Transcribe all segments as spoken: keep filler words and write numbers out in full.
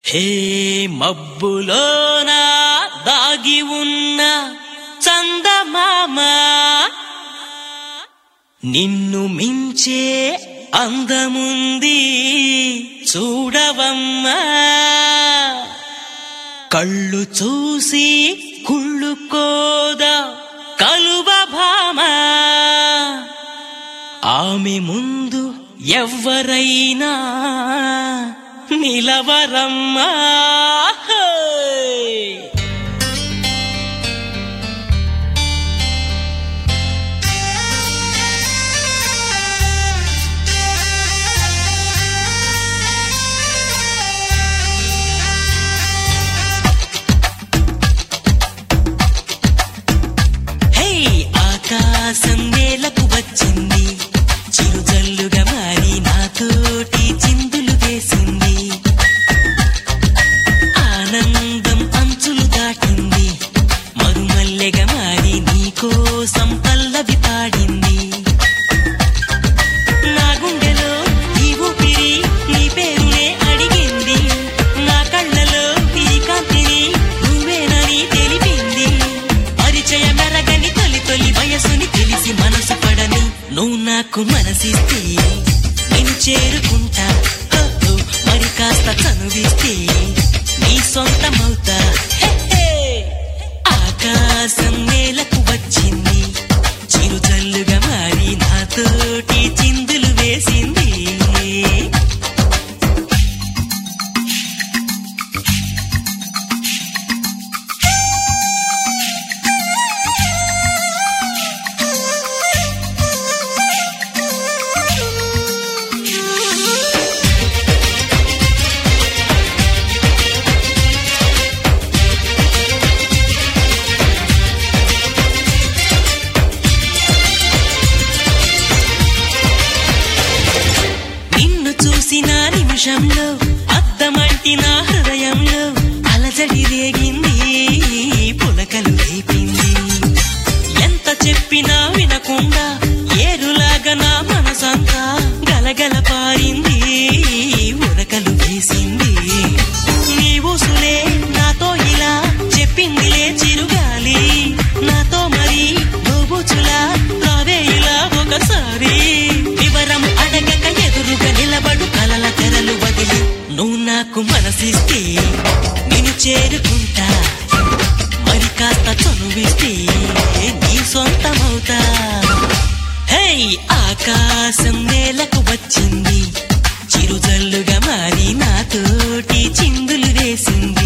హే మబ్బులోన దాగి ఉన్న చందమామ, నిన్ను మించే అందముంది చూడవమ్మా. కళ్ళు చూసి కుళ్ళుకోదా కలువ భామ, ఆమె ముందు ఎవ్వరైనా నిలవరమ్మా. ఆకాశం నేలకు వచ్చింది, చిరుజల్లుగా మారి నాతోటి చిందులు వేసింది. ఆనందం అంచులు దాటింది, మరుమల్లెగా మారి నీకోసం పల్లవి పాడింది. నా గుండెలో ఈ ఊపిరి నీ పేరునే అడిగింది, నా కళ్ళలో ఈ కాంతిని నువ్వేనని తెలిపింది. పరిచయ మెరగని తొలి తొలి వయసుని తెలిసి మనసు పడని నువ్వు నాకు మనసిస్తే నేను చేరుకుంటా. మరి కాస్త చనువిస్తే నీ సొంతమవుతా. ఆకాశం నేలకు వచ్చింది, చిరుజల్లుగా మారి నాతోటి చిందులు వేసింది. చూసిన నిమిషంలో అద్దమంటి నా హృదయంలో అలజడి రేగింది, పులకలు రేపింది. ఎంత చెప్పినా వినకుండా ఏరులాగా నా మనసంతా గలగల పారింది, ఉరకలు వేసింది. నీ ఊసులే నాతో ఇలా చెప్పిందిలే చిరుగాలి, నాతో మరి దోబుచులా రావే ఇలా ఒకసారి. వివరం అడగక ఎదురుగా నిలబడు కలల తెరలు వదిలి నువ్వు నాకు మనసిస్తే నేను చేరుకుంటా. మరి కాస్త చనువిస్తే నీ సొంతమవుతా. హే ఆకాశం నేలకు వచ్చింది, చిరుజల్లుగా మారి నాతోటి చిందులు వేసింది.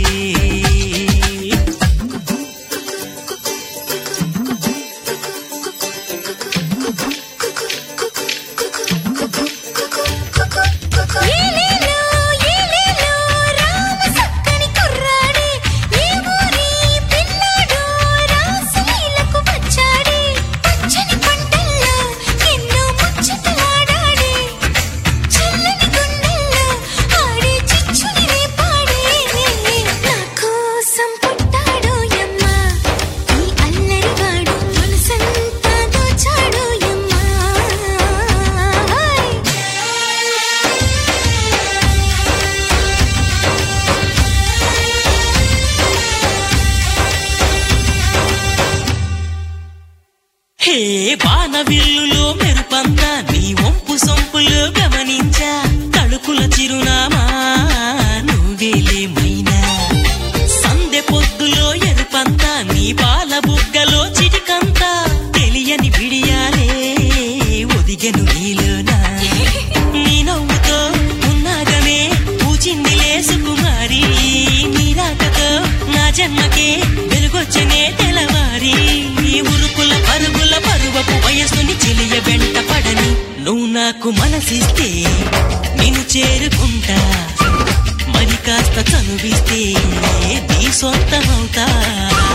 హే వానవిల్లులో మెరుపంతా నీ వంపు సొంపులు గమనించా. తడుకుల చిరునామా నువ్వేలేమైనా, సందె పొద్దులో ఎరుపంతా నీ పాల బుగ్గలో చిటికంతా. తెలియని బిడియాలే ఒదిగెను నీలోనా, నీ నవ్వుతో ఉన్నాగనే పూచిందిలే సుకుమారి. నీ రాకతో నా జన్మకే వెలుగొచ్చనే తెలవారి. ఉరుకుల పరుగుల పరువపు వయస్సుని చెలియ వెంట పడని నువ్వు నాకు మనసిస్తే నేను చేరుకుంటా. మరి కాస్త చనువిస్తే నీ సొంతమవుతా.